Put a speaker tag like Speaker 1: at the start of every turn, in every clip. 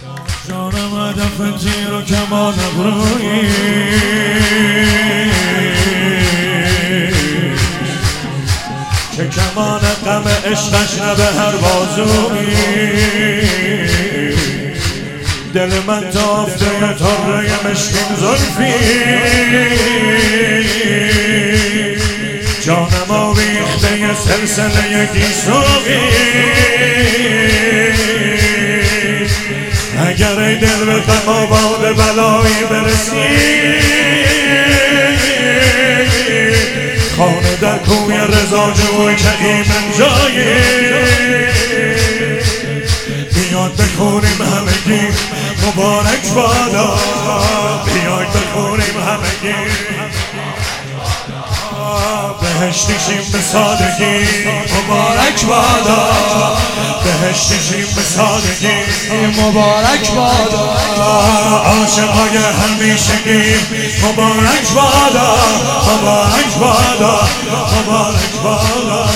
Speaker 1: جانم هدف تیر و کمان ابرویی، که کمان غم عشقش نه به هر بازویی. دل من تافته طره مشکین زلفی، جانم آویخته سلسله گیسویی. اگر ای دل به غم آباد بلایی برسی، خانه در کوی رضا جوی که ایمن جایی. بیاد بخونیم همگی مبارک بادا، بیاد بخونیم همگی بهشتیشیم به سادگی. مبارک بادا، بهشتیشیم به سادگی.
Speaker 2: مبارک بادا
Speaker 1: عاشقای همیشگی. مبارک بادا، مبارک بادا، مبارک بادا.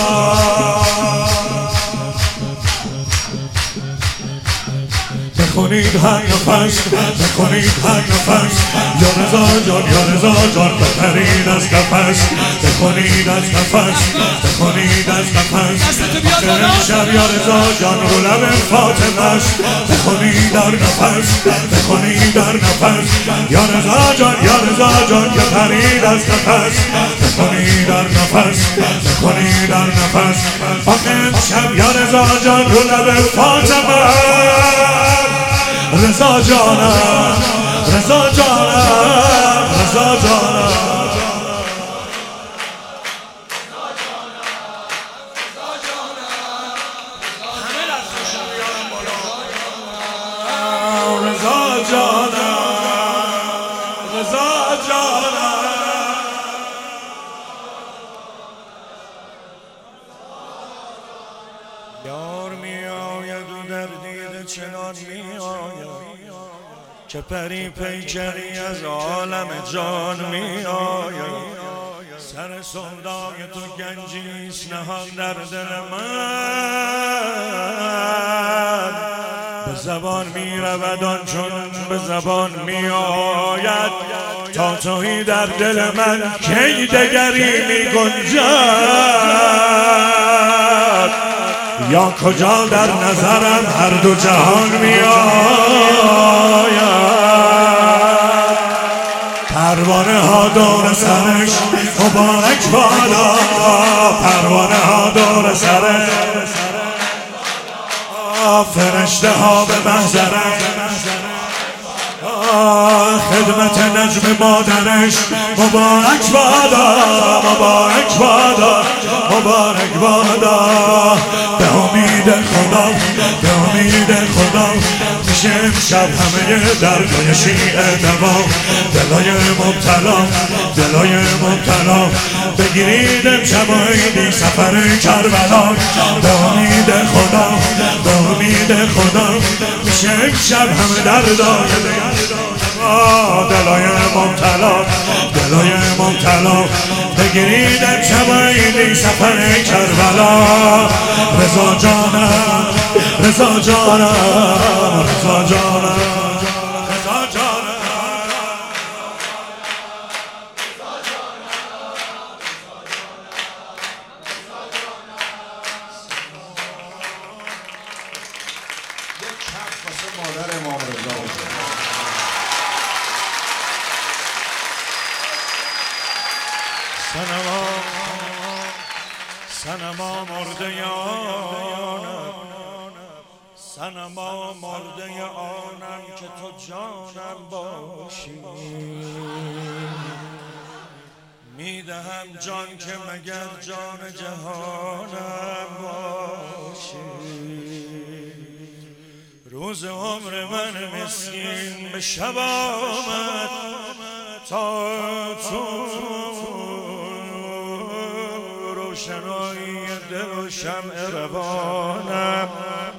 Speaker 1: بخونید هر نفس، بخونید هر نفس، یا رضا جان، یا رضا جان بپرید از قفس. بخونید از قفس، بخونید از قفس. آخر امشب یا رضا جان رو لب فاطمه است. بخونید در نفس، بخونید در نفس، یا رضا جان، یا رضا جان بپرید از قفس. بخونید در نفس، بخونید در نفس. آخر امشب یا رضا جان رو لب فاطمه است. رضا جانم، رضا جانم، رضا جانم. همه دستشون بیارم بالا. رضا جانم، رضا جانم. یار می آید و در دیده چنان می آید که پری پیکری از عالم جان می آید. سر سودای تو گنجیست نهان در دل من، به زبان می رود آن چون به زبان می آید. تا تویی در دل من کی دگری می گنجد، یا کجا در نظرم هر دو جهان می آید. پروانه ها دور سرش مبارک بادا، پروانه ها دور سرش. فرشته ها به محضرش، خدمت نجم مادرش. مبارک بادا، مبارک بادا، مبارک بادا. به امید خدا، به امید خدا میشه امشب همه درگاه شیعه دوا. دلای مبتلا، دلای مبتلا بگیرید امشب عیدی سفر کربلا. به امید خدا، به امید خدا میشه امشب همه دردای دلای مبتلا، دلای مبتلا بگیرید امشب عیدی سفر کربلا. رضا جانم، رضا جانم، رضا جانم، رضا جانم.
Speaker 2: یک کف واسه مادر امام رضا.
Speaker 1: صنما مرده آنم، صنما مرده آنم که تو جانم باشی. میدهم جان که مگر جان جهانم باشی. روز عمر من مسکین به شب آمد تا تو روشنایی دل و شمع روانم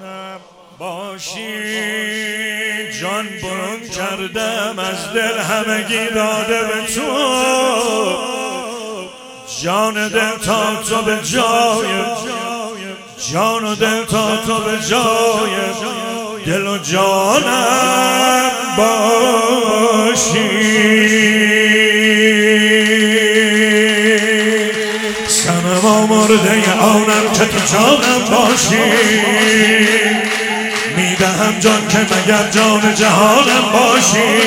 Speaker 1: باشی. جان برون کردم از دل همگی داده به تو، جان دل تا تو به جای، جان و دل تا تو به جای دل و جانم باشی، صنم آمرده آنم که تو جانم باشی. میدهم جان که مگر جان جهانم باشی.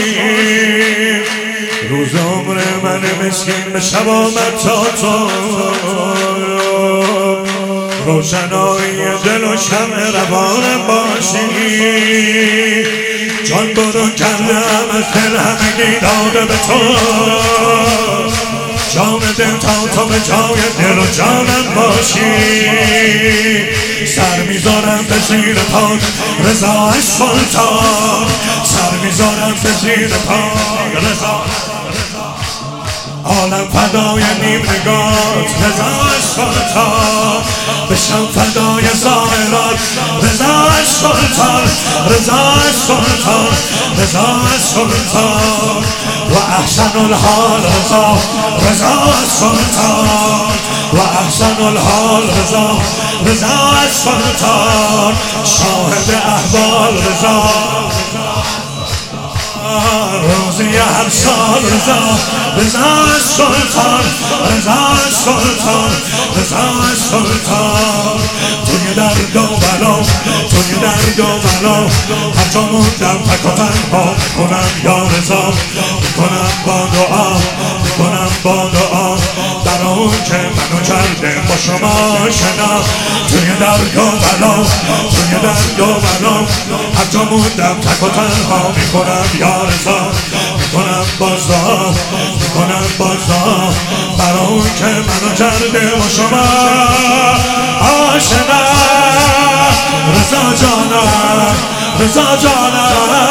Speaker 1: روز عمر من مسکین به شب آمد تا تو، روشنایی دل و شمع روانم باشی. جان برو کردم از دل همگی داده به تو، جان دل تا تو به جای دل و جانم باشی. سر میذارم به زیر پای رضا سلطان، سر میذارم به زیر پای رضا، عالم فدای نیم نگات رضا سلطان، بشم فدای ظاهرات رضا سلطان، رضا سلطان، رضا سلطان. و احسن الحال رضا، رضا سلطان، و احسن الحال رضا، رضا سلطان. شاهد احوال رضا، روزی هر سال رضا، رضا سلطان، رضا سلطان، رضا سلطان. توی درد و بلا، توی درد و بلا، هر جا موندم تک و تنها میکنم یا رضا، میکنم با دعا، میکنم با دعا. در اون که منو کرده با شما آشنا. توی درد و بلا، توی درد و بلا، هر جا موندم تک و تنها میکنم یا رضا، میکنم باز دعا، میکنم باز دعا. برای اون که منو کرده با شما آشنا. رضا جانم، رضا جانم،